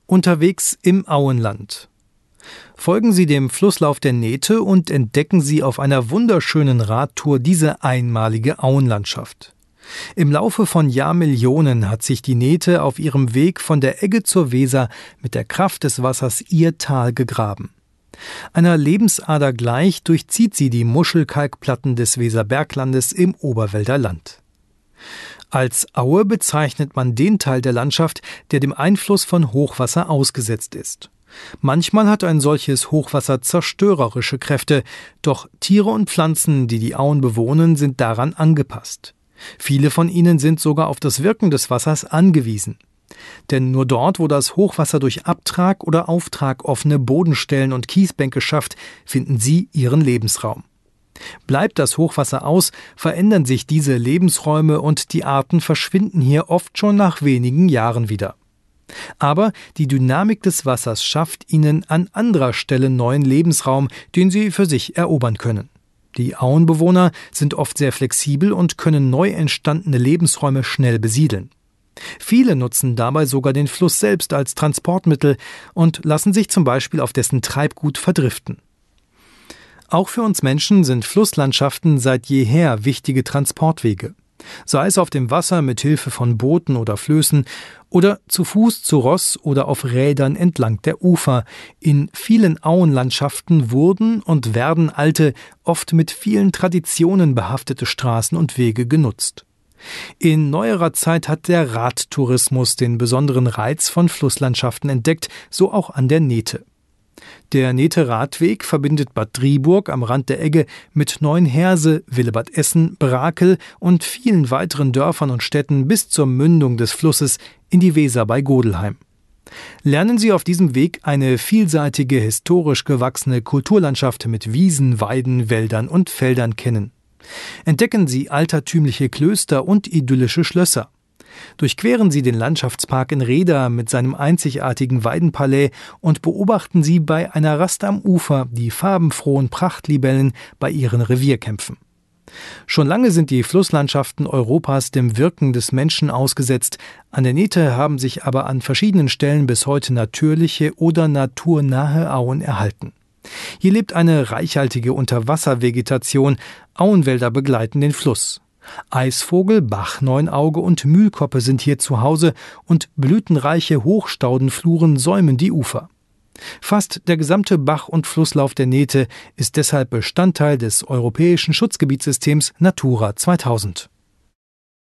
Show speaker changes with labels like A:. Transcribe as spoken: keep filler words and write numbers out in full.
A: Unterwegs im Auenland. Folgen Sie dem Flusslauf der Nethe und entdecken Sie auf einer wunderschönen Radtour diese einmalige Auenlandschaft. Im Laufe von Jahrmillionen hat sich die Nethe auf ihrem Weg von der Egge zur Weser mit der Kraft des Wassers ihr Tal gegraben. Einer Lebensader gleich durchzieht sie die Muschelkalkplatten des Weserberglandes im Oberwälder Land. Als Aue bezeichnet man den Teil der Landschaft, der dem Einfluss von Hochwasser ausgesetzt ist. Manchmal hat ein solches Hochwasser zerstörerische Kräfte, doch Tiere und Pflanzen, die die Auen bewohnen, sind daran angepasst. Viele von ihnen sind sogar auf das Wirken des Wassers angewiesen. Denn nur dort, wo das Hochwasser durch Abtrag oder Auftrag offene Bodenstellen und Kiesbänke schafft, finden sie ihren Lebensraum. Bleibt das Hochwasser aus, verändern sich diese Lebensräume und die Arten verschwinden hier oft schon nach wenigen Jahren wieder. Aber die Dynamik des Wassers schafft ihnen an anderer Stelle neuen Lebensraum, den sie für sich erobern können. Die Auenbewohner sind oft sehr flexibel und können neu entstandene Lebensräume schnell besiedeln. Viele nutzen dabei sogar den Fluss selbst als Transportmittel und lassen sich zum Beispiel auf dessen Treibgut verdriften. Auch für uns Menschen sind Flusslandschaften seit jeher wichtige Transportwege. Sei es auf dem Wasser mit Hilfe von Booten oder Flößen oder zu Fuß, zu Ross oder auf Rädern entlang der Ufer. In vielen Auenlandschaften wurden und werden alte, oft mit vielen Traditionen behaftete Straßen und Wege genutzt. In neuerer Zeit hat der Radtourismus den besonderen Reiz von Flusslandschaften entdeckt, so auch an der Nethe. Der Nethe-Radweg verbindet Bad Driburg am Rand der Egge mit Neuenheerse, Willebadessen, Brakel und vielen weiteren Dörfern und Städten bis zur Mündung des Flusses in die Weser bei Godelheim. Lernen Sie auf diesem Weg eine vielseitige, historisch gewachsene Kulturlandschaft mit Wiesen, Weiden, Wäldern und Feldern kennen. Entdecken Sie altertümliche Klöster und idyllische Schlösser. Durchqueren Sie den Landschaftspark in Rheda mit seinem einzigartigen Weidenpalais und beobachten Sie bei einer Rast am Ufer die farbenfrohen Prachtlibellen bei ihren Revierkämpfen. Schon lange sind die Flusslandschaften Europas dem Wirken des Menschen ausgesetzt. An der Nethe haben sich aber an verschiedenen Stellen bis heute natürliche oder naturnahe Auen erhalten. Hier lebt eine reichhaltige Unterwasservegetation, Auenwälder begleiten den Fluss. Eisvogel, Bachneunauge und Mühlkoppe sind hier zu Hause und blütenreiche Hochstaudenfluren säumen die Ufer. Fast der gesamte Bach- und Flusslauf der Nethe ist deshalb Bestandteil des europäischen Schutzgebietssystems Natura zweitausend.